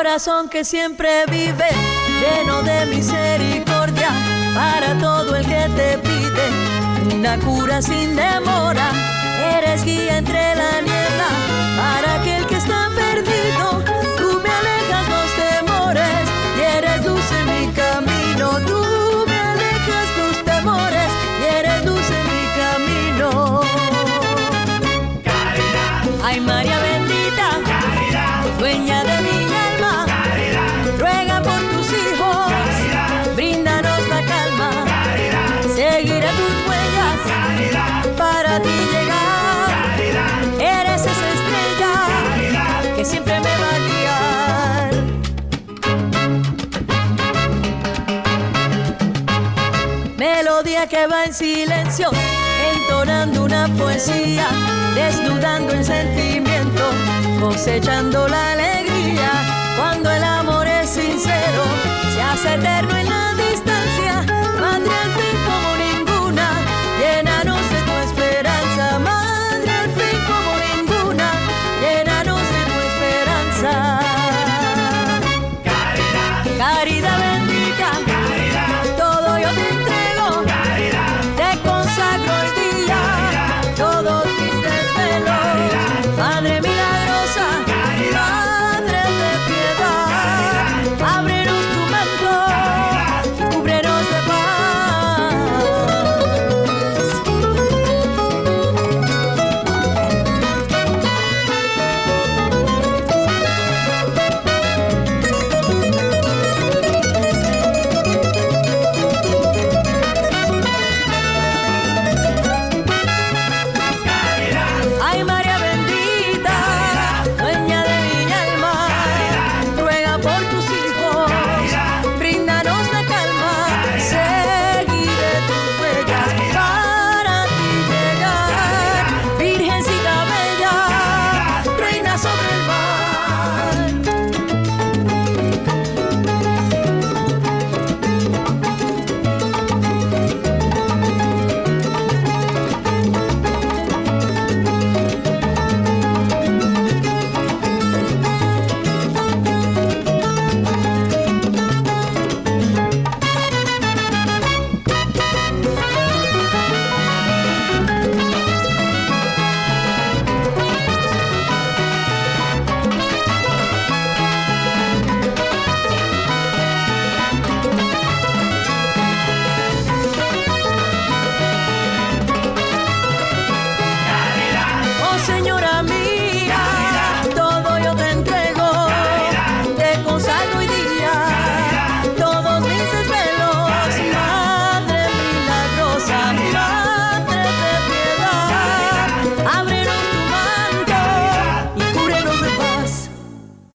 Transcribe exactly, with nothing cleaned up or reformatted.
corazón que siempre vive, lleno de misericordia, para todo el que te pide una cura sin demora. Eres guía entre la niebla, para aquel que está perdido. Tú me alejas los temores y eres luz en mi camino. Tú me alejas los temores y eres luz en mi camino. Caridad. Ay, María bendita, Caridad, dueña de mi alma, Caridad, ruega por tus hijos, Caridad, bríndanos la calma, Caridad, seguiré tus huellas, Caridad, para ti llegar, Caridad, eres esa estrella, Caridad, que siempre me va a guiar. Melodía que va en silencio, entonando una poesía, desnudando el sentimiento, cosechando la alegría. Cuando el amor es sincero, se hace eterno en la distancia. Madre al fin como ninguna, llénanos de tu esperanza. Madre al fin como ninguna, llénanos de tu esperanza. Caridad, Caridad bendita, Caridad, todo yo te entrego, Caridad, te consagro el día, Caridad, todos mis desvelos, Padre